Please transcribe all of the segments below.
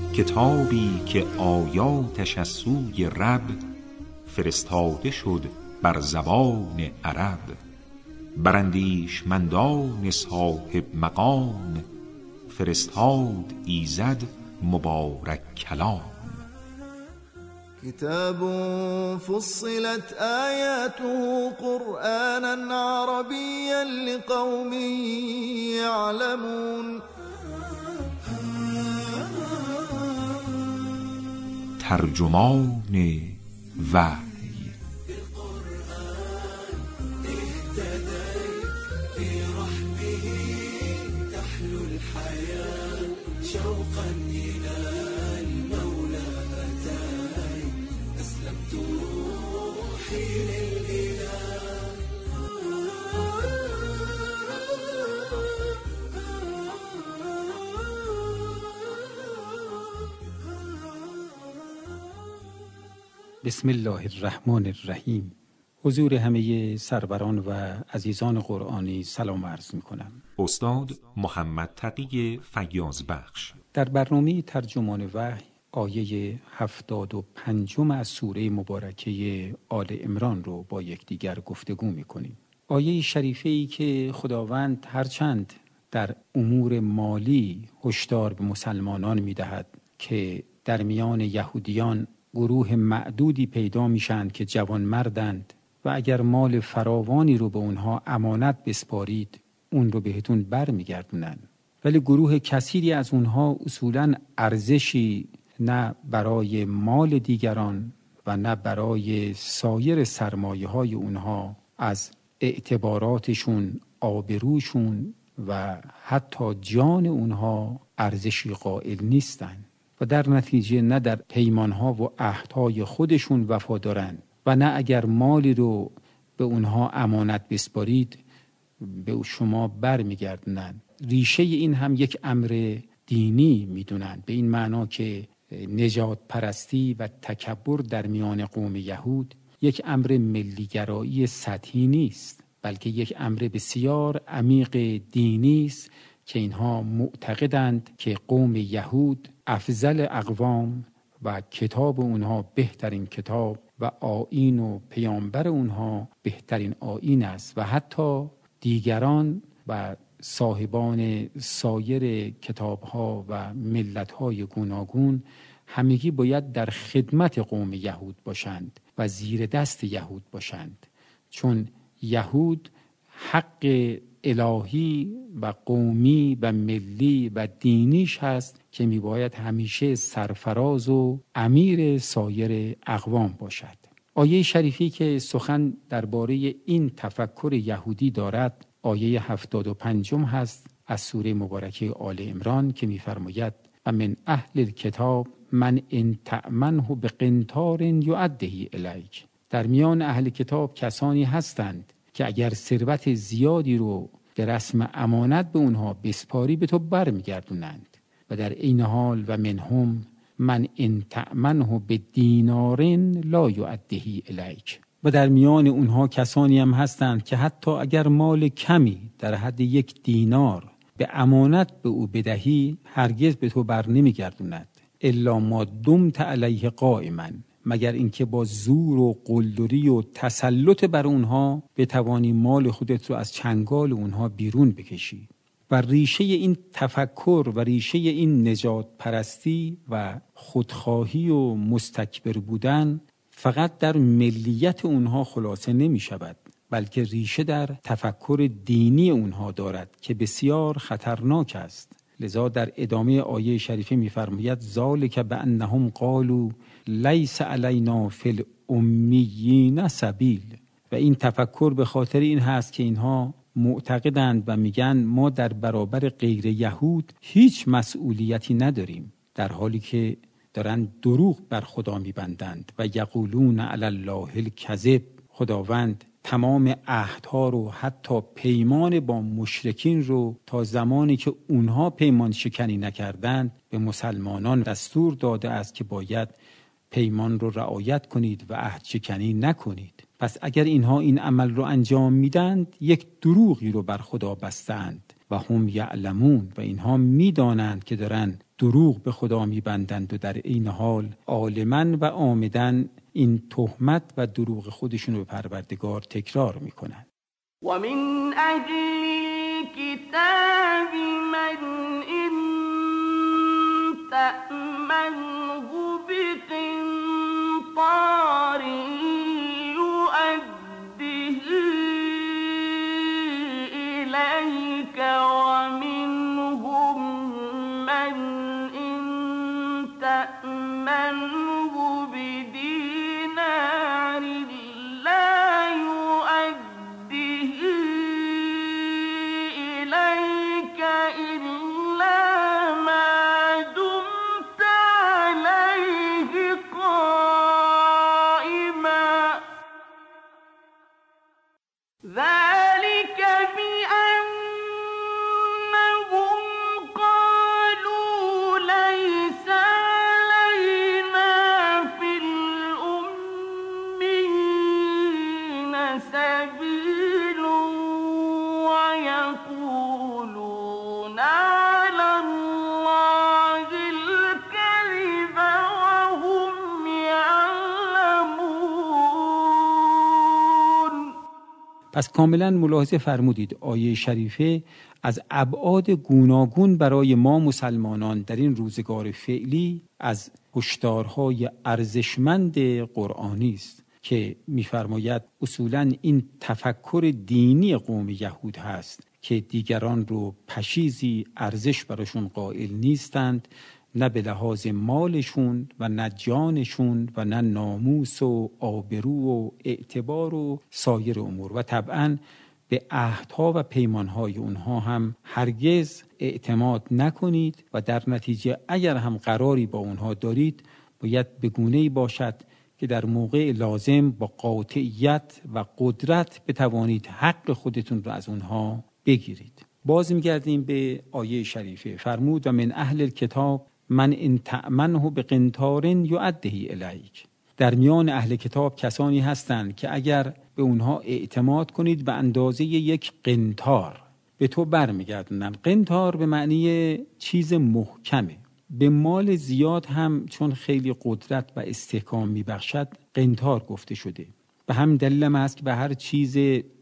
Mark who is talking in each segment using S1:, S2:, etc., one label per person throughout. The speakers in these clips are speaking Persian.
S1: کتابی که آیاتش از سوی رب فرستاده شد بر زبان عرب، بر اندیشمندان صاحب مقام فرستاد ایزد مبارک کلام.
S2: كتاب فصلت آياته قرآنا عربيا لقوم يعلمون.
S1: ترجمان وحی.
S3: بسم الله الرحمن الرحیم. حضور همه سروران و عزیزان قرآنی سلام عرض می کنم.
S1: استاد محمد تقی فیاض بخش
S3: در برنامه ترجمان وحی آیه 75 از سوره مبارکه آل عمران رو با یکدیگر گفتگو می کنیم. آیه شریفه‌ای که خداوند هرچند در امور مالی هشدار به مسلمانان می دهد که در میان یهودیان گروه معدودی پیدا میشند که جوانمردند و اگر مال فراوانی رو به اونها امانت بسپارید اون رو بهتون بر میگردونن، ولی گروه کثیری از اونها اصولاً ارزشی نه برای مال دیگران و نه برای سایر سرمایه های اونها از اعتباراتشون، آبروشون و حتی جان اونها ارزشی قائل نیستند و در نتیجه نه در پیمانها و عهدهای خودشون وفا دارن و نه اگر مالی رو به اونها امانت بسپارید به شما بر میگردنن. ریشه این هم یک امر دینی میدونن، به این معنا که نجات پرستی و تکبر در میان قوم یهود یک امر ملیگرایی سطحی نیست، بلکه یک امر بسیار عمیق دینی است که اینها معتقدند که قوم یهود افضل اقوام و کتاب اونها بهترین کتاب و آیین و پیامبر اونها بهترین آیین است و حتی دیگران و صاحبان سایر کتابها و ملتهای گوناگون همگی باید در خدمت قوم یهود باشند و زیر دست یهود باشند، چون یهود حق الهی و قومی و ملی و دینیش هست که میباید همیشه سرفراز و امیر سایر اقوام باشد. آیه شریفی که سخن درباره این تفکر یهودی دارد آیه 75 هست از سوره مبارکه آل عمران که میفرماید و من اهل الکتاب من ان تأمنه بقنطار یؤده الیک. در میان اهل کتاب کسانی هستند که اگر ثروت زیادی رو به رسم امانت به اونها بسپاری به تو برمیگردونند و در این حال و منهم من ان تأمنه بدینار لا یؤده الیک. و در میان اونها کسانی هم هستند که حتی اگر مال کمی در حد 1 دینار به امانت به او بدهی هرگز به تو بر نمیگردوند الا ما دمت علیه قائما، مگر اینکه با زور و قلدری و تسلط بر اونها بتوانی مال خودت رو از چنگال اونها بیرون بکشی. و ریشه این تفکر و ریشه این نجات پرستی و خودخواهی و مستکبر بودن فقط در ملیت اونها خلاصه نمی شود، بلکه ریشه در تفکر دینی اونها دارد که بسیار خطرناک است. لذا در ادامه آیه شریفه می‌فرماید ذالک بانهم قالوا لیس علینا فی الامیین سبیل. و این تفکر به خاطر این هست که اینها معتقدند و میگن ما در برابر غیر یهود هیچ مسئولیتی نداریم، در حالی که دارن دروغ بر خدا میبندند و یقولون علی الله الکذب. خداوند تمام عهدها رو حتی پیمان با مشرکین رو تا زمانی که اونها پیمان شکنی نکردند به مسلمانان دستور داده است که باید پیمان رو رعایت کنید و عهد شکنی نکنید. پس اگر اینها این عمل رو انجام میدند یک دروغی رو بر خدا بستند و هم یعلمون، و اینها میدانند که دارند دروغ به خدا میبندند و در این حال عالماً و عامداً این تهمت و دروغ خودشون رو به پروردگار تکرار میکنند.
S4: و من اهل الكتاب من ان تأمنه بقنطار يؤده إليك ومنهم من إن تأمنه بدينار لا يؤده إليك إلا ما دمت عليه قائما ذلك بأنهم قالوا ليس علينا في الأمين سبيل ويقولون على الله الكذب وهم يعلمون.
S3: پس کاملا ملاحظه فرمودید آیه شریفه از ابعاد گوناگون برای ما مسلمانان در این روزگار فعلی از هشدارهای ارزشمند قرآنی است که می‌فرماید اصولاً این تفکر دینی قوم یهود هست که دیگران رو پشیزی ارزش براشون قائل نیستند، نه به لحاظ مالشون و نه جانشون و نه ناموس و آبرو و اعتبار و سایر امور، و طبعاً به عهدها و پیمانهای اونها هم هرگز اعتماد نکنید و در نتیجه اگر هم قراری با اونها دارید باید به گونه‌ای باشد که در موقع لازم با قاطعیت و قدرت بتوانید حق خودتون رو از اونها بگیرید. باز می‌گردیم به آیه شریفه. فرمود و من اهل الکتاب من ان تأمنه بقنطار یؤده الیک. در میان اهل کتاب کسانی هستند که اگر به اونها اعتماد کنید به اندازه یک قنطار به تو برمیگردونن. قنطار به معنی چیز محکمه. به مال زیاد هم چون خیلی قدرت و استحکام میبخشد قنطار گفته شده. به هم دلیل هم است که به هر چیز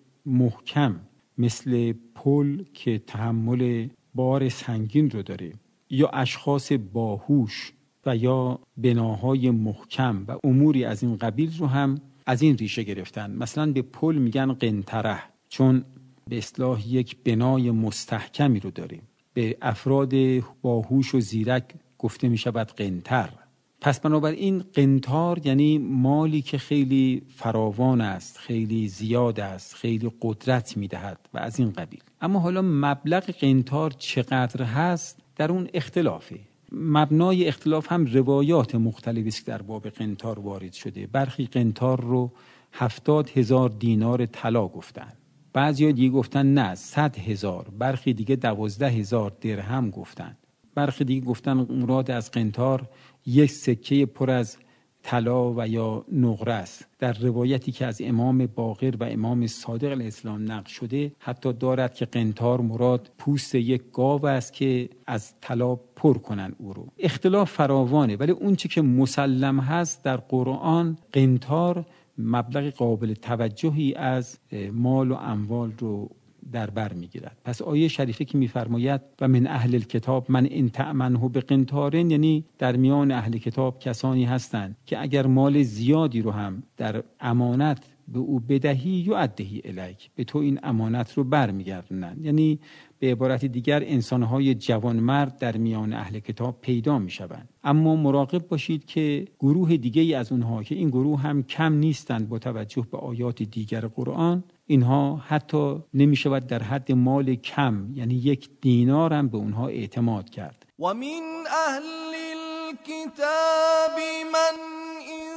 S3: محکم مثل پل که تحمل بار سنگین رو داره، یا اشخاص باهوش و یا بناهای محکم و اموری از این قبیل رو هم از این ریشه گرفتن. مثلا به پل میگن قنطره چون به اصطلاح یک بنای مستحکمی رو داره. به افراد باهوش و زیرک گفته می شود قنطر. پس بنابراین قنطار یعنی مالی که خیلی فراوان است، خیلی زیاد است، خیلی قدرت می دهد و از این قبیل. اما حالا مبلغ قنطار چقدر هست در اون اختلافه. مبنای اختلاف هم روایات مختلفی است که در باب قنطار وارد شده. برخی قنطار رو 70,000 دینار طلا گفتن، بعضیا دیگه گفتن نه 100,000، برخی دیگه 12,000 درهم گفتن، برخی دیگه گفتن مراد از قنطار یک سکه پر از طلا و یا نقره است. در روایتی که از امام باقر و امام صادق علیه السلام نقل شده حتی دارد که قنطار مراد پوست یک گاو است که از طلا پر کنن او رو. اختلاف فراوانه، ولی اون چی که مسلم هست در قرآن قنطار مبلغ قابل توجهی از مال و اموال رو در بر میگیرد. پس آیه شریفه که میفرماید و من اهل الکتاب من ان تأمنه بقنطار، یعنی در میان اهل کتاب کسانی هستند که اگر مال زیادی رو هم در امانت به او بدهی یؤده الیک، به تو این امانت رو برمیگردونن. یعنی به عبارت دیگر انسانهای جوانمرد در میان اهل کتاب پیدا میشوند. اما مراقب باشید که گروه دیگه‌ای از اونها که این گروه هم کم نیستند با توجه به آیات دیگر قرآن، اینها حتی نمیشود در حد مال کم یعنی 1 دینار هم به اونها اعتماد کرد.
S2: و من اهل الكتاب من ان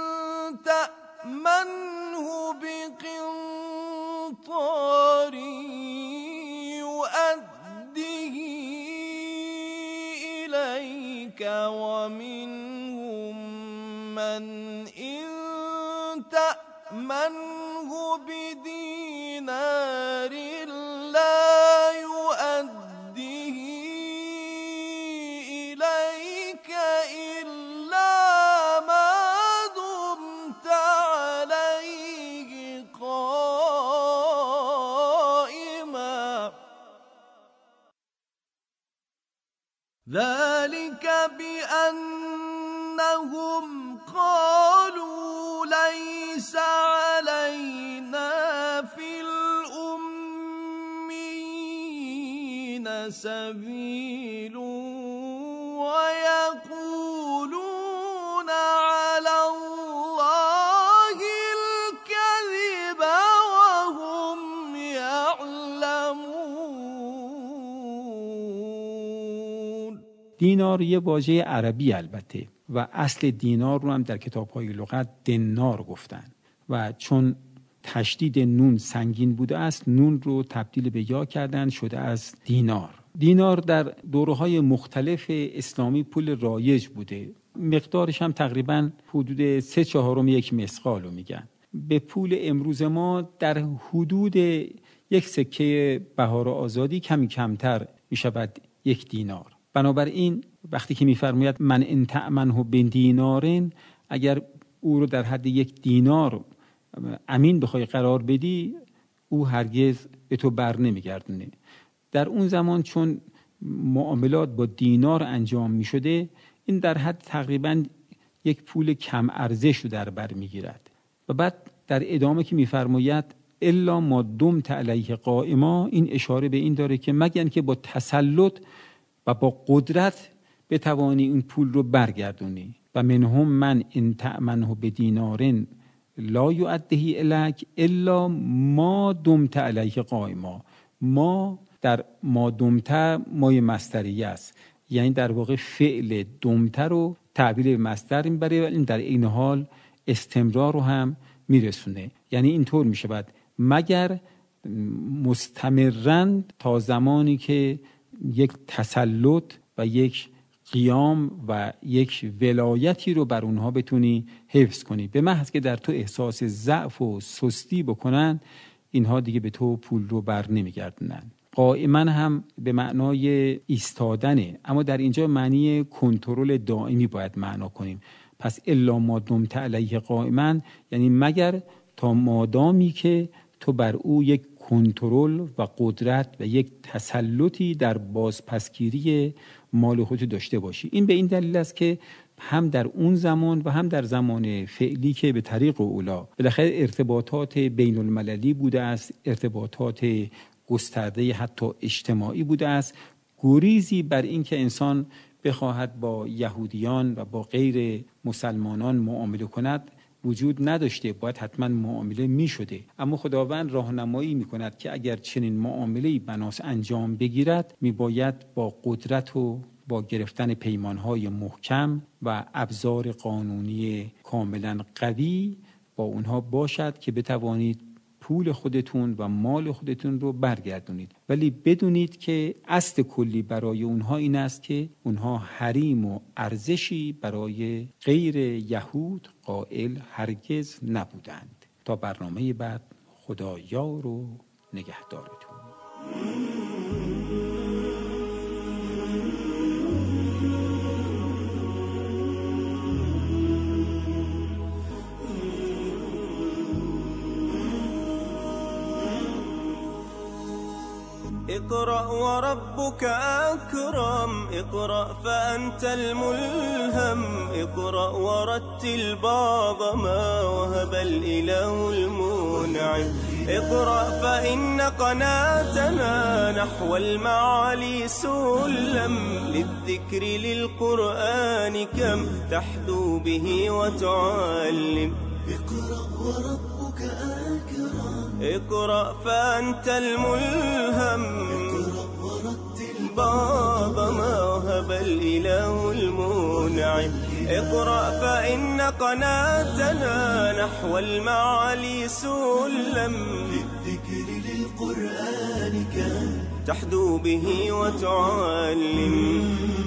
S2: تأمنه بقنطار يؤده إليك ومنهم من إن تأمنه بدينار لا يؤده ذلك بأنهم قالوا ليس علينا في الأمين سبيل ويقولون على الله الكذب وهم يعلمون.
S3: دینار یه واژه عربی البته و اصل دینار رو هم در کتاب‌های لغت دینار گفتن و چون تشدید نون سنگین بوده است نون رو تبدیل به یا کردن شده از دینار. دینار در دوره‌های مختلف اسلامی پول رایج بوده، مقدارش هم تقریباً حدود 3/4 یک مسقال رو میگن. به پول امروز ما در حدود یک سکه بهار آزادی کمی کمتر میشود یک دینار. بنابراین وقتی که میفرماید من ان تأمنه بدینارن، اگر او رو در حد یک دینار امین بخوای قرار بدی او هرگز به تو بر نمیگردونه. در اون زمان چون معاملات با دینار انجام می شده این در حد تقریبا یک پول کم ارزش رو در بر می گیرد. و بعد در ادامه که می فرماید الا ما دمت علیه قائما، این اشاره به این داره که مگر که با تسلط و با قدرت بتوانی این پول رو برگردونی. و منهم من ان تأمنه بدینارن لا یؤدیه الیک الا ما دمت علیه قائما. ما در ما دمته مای مصدریه است، یعنی در واقع فعل دمته رو تعبیر به مصدر میبره و این در این حال استمرار رو هم میرسونه. یعنی اینطور میشود مگر مستمرن تا زمانی که یک تسلط و یک قیام و یک ولایتی رو بر اونها بتونی حفظ کنی. به محض که در تو احساس ضعف و سستی بکنن اینها دیگه به تو پول رو بر نمیگردونن. قائما هم به معنای ایستادنه، اما در اینجا معنی کنترل دائمی باید معنا کنیم. پس الا ما دمت علیه قائما یعنی مگر تا مادامی که تو بر او یک کنترل و قدرت و یک تسلطی در بازپسگیری مال خودت داشته باشی. این به این دلیل است که هم در اون زمان و هم در زمان فعلی که به طریق اولا بالاخره ارتباطات بین المللی بوده است، ارتباطات گسترده حتی اجتماعی بوده است، گریزی بر این که انسان بخواهد با یهودیان و با غیر مسلمانان معامله کند وجود نداشته، باید حتما معامله می شده. اما خداوند راهنمایی می کند که اگر چنین معامله‌ای بناس انجام بگیرد می باید با قدرت و با گرفتن پیمانهای محکم و ابزار قانونی کاملا قوی با اونها باشد که بتوانید پول خودتون و مال خودتون رو برگردونید. ولی بدونید که اصل کلی برای اونها این است که اونها حریم و ارزشی برای غیر یهود قائل هرگز نبودند. تا برنامه بعد، خدا یار و نگهدارتون.
S2: اقرأ وربك أكرم، اقرأ فأنت الملهم، اقرأ ورتل بعض ما وهب الإله المنعم، اقرأ فإن قناتنا نحو المعالي سلم، للذكر للقرآن كم تحدو به وتعلم. اقرأ وربك أكرم، اقرأ فأنت الملهم، اقرأ ورتل بعض ما وهب الإله المنعم، اقرأ فإن قناتنا نحو المعالي سلم، للذكر للقرآن كم تحدو به وتعلم.